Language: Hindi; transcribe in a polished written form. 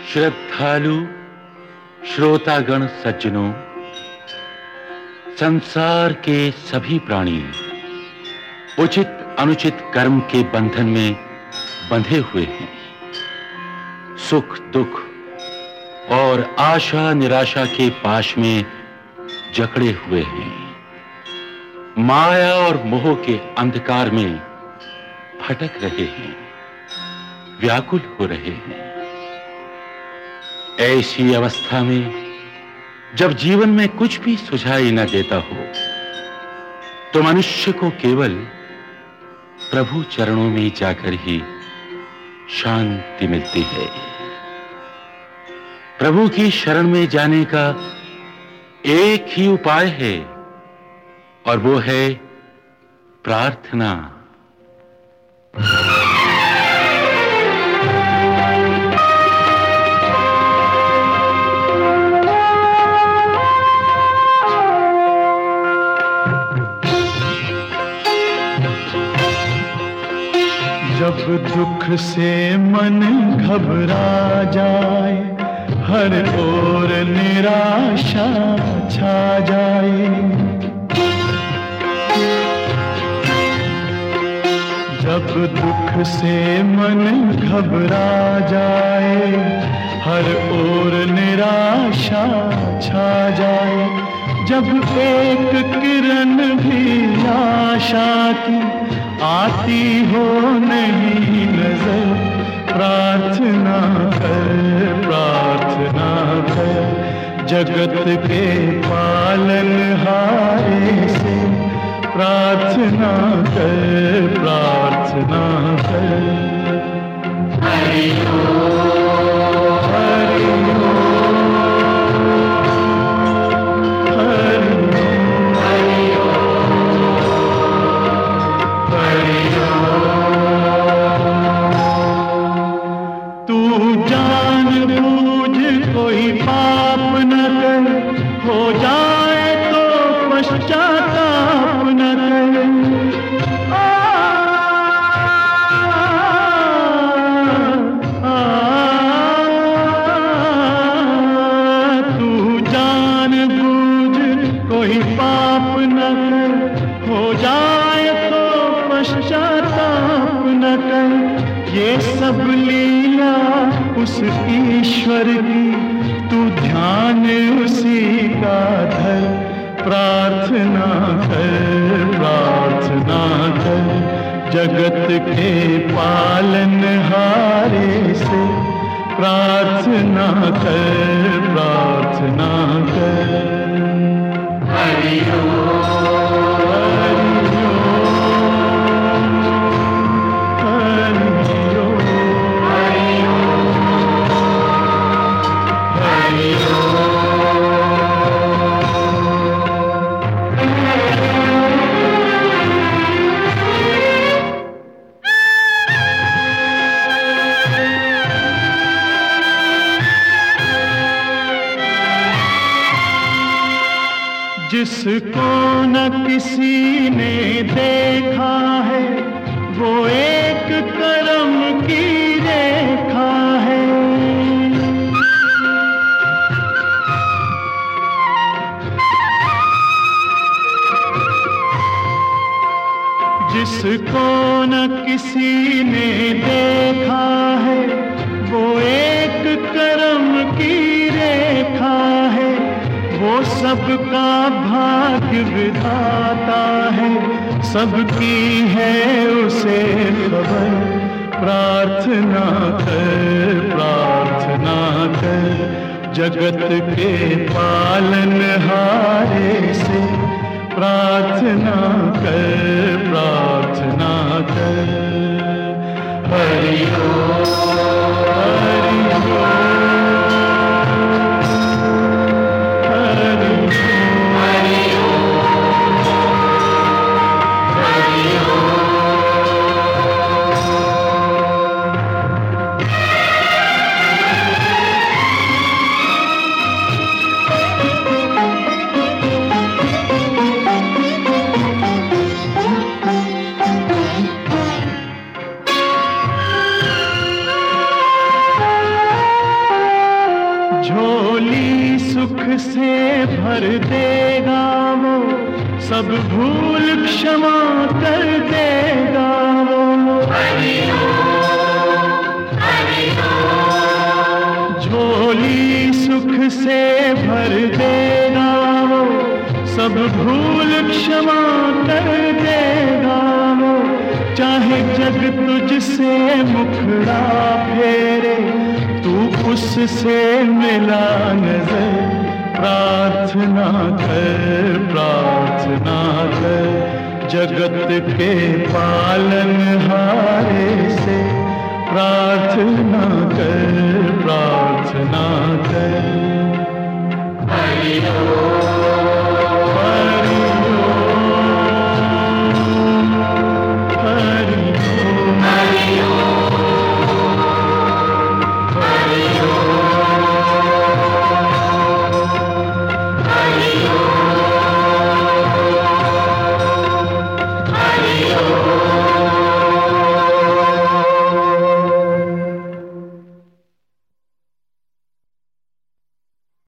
श्रद्धालु श्रोतागण सज्जनों, संसार के सभी प्राणी उचित अनुचित कर्म के बंधन में बंधे हुए हैं। सुख दुख और आशा निराशा के पाश में जकड़े हुए हैं। माया और मोह के अंधकार में भटक रहे हैं, व्याकुल हो रहे हैं। ऐसी अवस्था में जब जीवन में कुछ भी सुझाई न देता हो, तो मनुष्य को केवल प्रभु चरणों में जाकर ही शांति मिलती है। प्रभु की शरण में जाने का एक ही उपाय है, और वो है प्रार्थना। जब दुख से मन घबरा जाए, हर ओर निराशा छा जाए, जब दुख से मन घबरा जाए, हर ओर निराशा छा जाए, जब एक किरण भी आशा की आती हो नहीं नजर, प्रार्थना कर, प्रार्थना कर, जगत के पालनहारे से प्रार्थना कर, प्रार्थना कर। हरि ओम, हरि ओम, हरि ओम, हरि ओम, हरि ओम। तू जान बूझ कोई पाप न कर, हो जाए तो पश्चाताप न कर। तू जान बूझ कोई पाप न कर, हो जाए तो पश्चाताप न कर। ये सब लीला उस ईश्वर की, तू ध्यान उसी का धर, प्रार्थना कर, प्रार्थना कर, जगत के पालनहारे से प्रार्थना कर, प्रार्थना कर। हरि ओम, हरि ओम, हरि ओम, हरि ओम, हरि ओम। जिसको न किसी ने देखा है, वो एक करम की रेखा है। जिसको न किसी ने देखा है, वो एक करम की रेखा है। वो सबका भाग्य विधाता है, सबकी है उसे खबर, प्रार्थना कर, प्रार्थना कर, जगत के पालनहारे से प्रार्थना कर, प्रार्थना कर। हरि ओम, हरि ओम, सुख से भर देगा वो, सब भूल क्षमा कर देगा वो। झोली सुख से भर देगा वो, सब भूल क्षमा कर देगा वो। चाहे जग तुझसे मुखड़ा फेरे, तू उससे मिला नजर। प्रार्थना कर, प्रार्थना कर, जगत के पालनहारे से प्रार्थना